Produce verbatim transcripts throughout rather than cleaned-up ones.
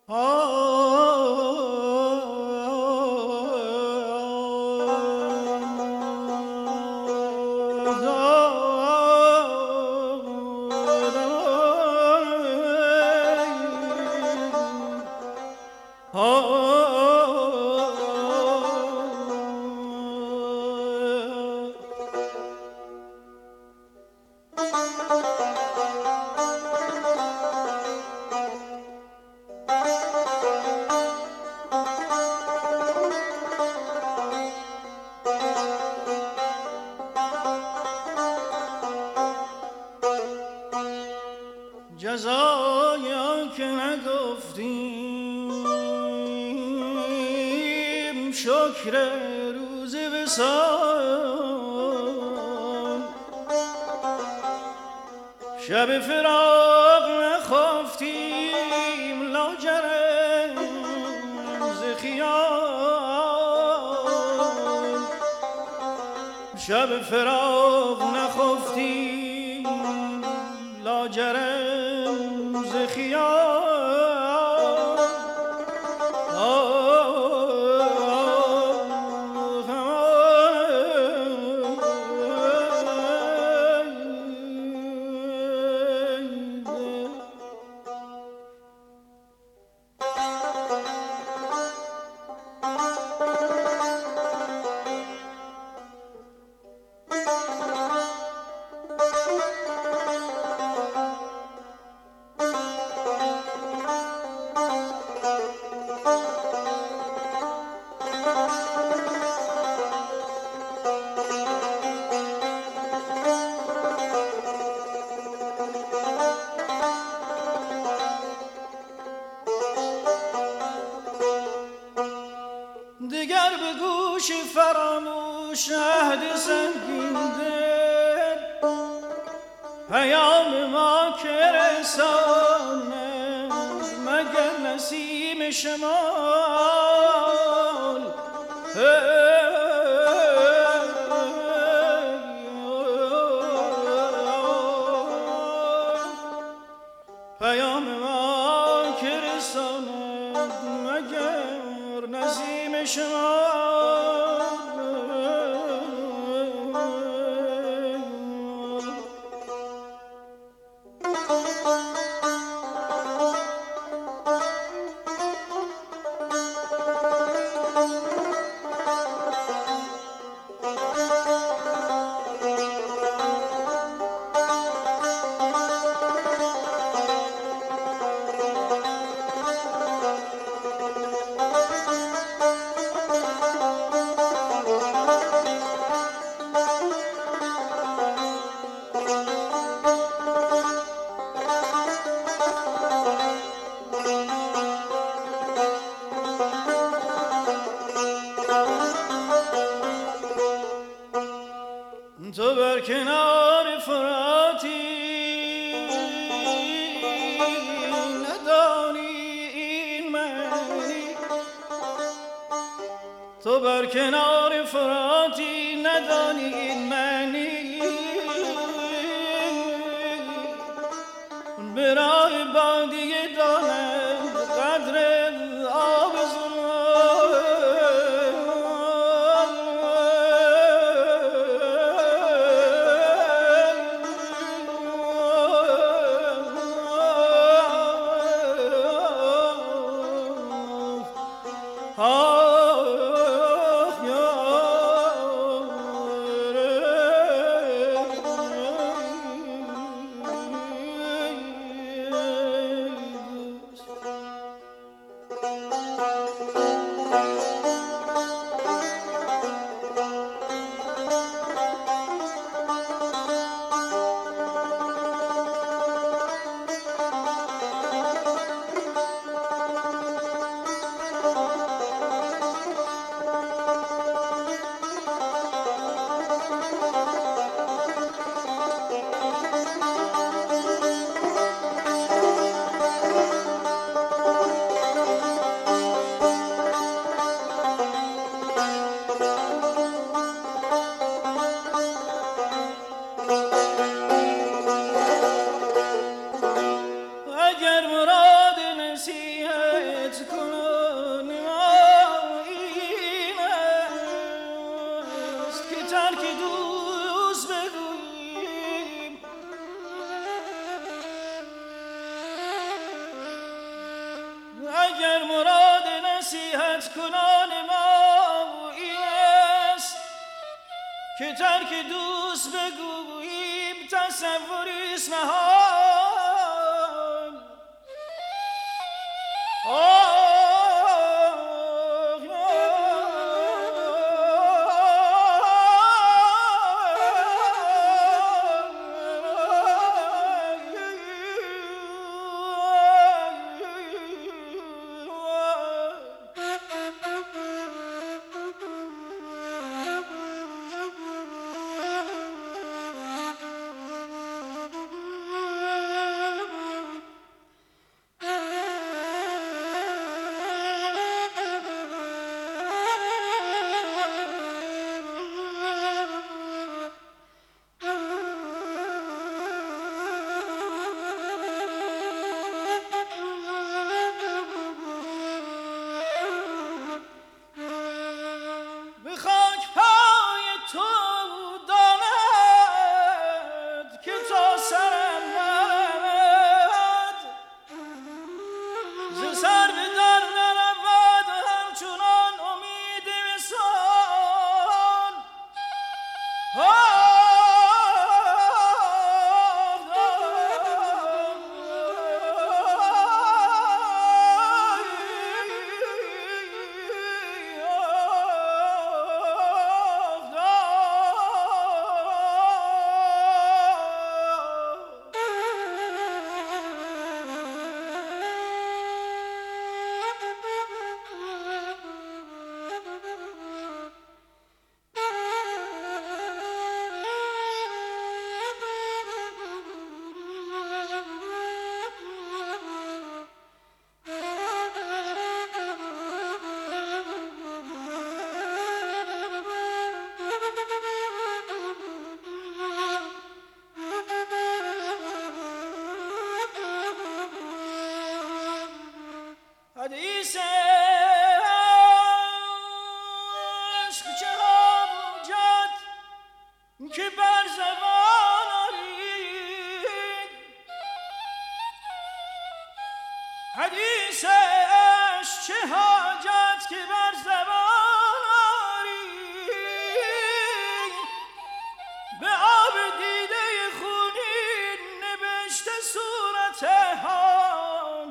جزایا که نگفتیم شکر روز وصال، شب فراق نخفتیم لاجرم ز خیال، شب فراق نخفتیم لاجرم ز خیال. دیگر به گوش فراموش عهد سنگین دل پیام ما که رساند مگر نسیم شمال. پیام ما که رساند مگر نسیم شمال. تو بر کنار فراتی ندانی این معنی، تو بر کنار فراتی ندانی این معنی، به راه بادیه دانند قدر آب آه یا نصیحت کنان ما این است که ترک دوست بگوییم. اگر مراد نصیحت کنان ما این است که ترک دوست بگوییم، تصوری است نهان. آه حدیث عشق چه حاجت که بر زبان آرید، حدیث عشق چه حاجت که بر زبان آرید، به آب دیده خونین نوشته صورت حال.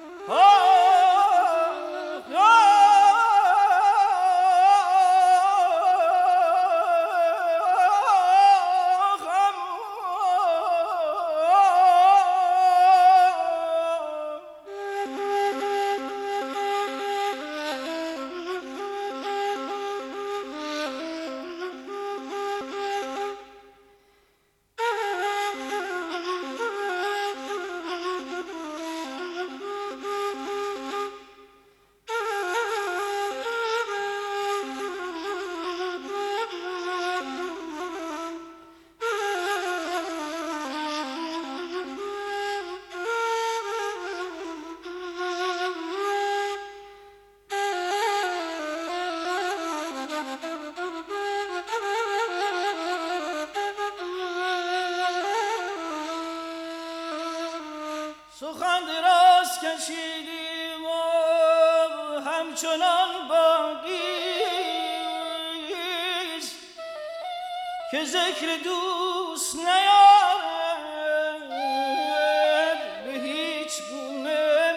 سخن دراز کشیدیم و همچنان باقیست که ذکر دوست نیارد به هیچ گونه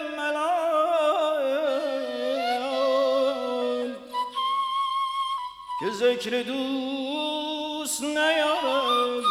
ملال، که ذکر دوست نیارد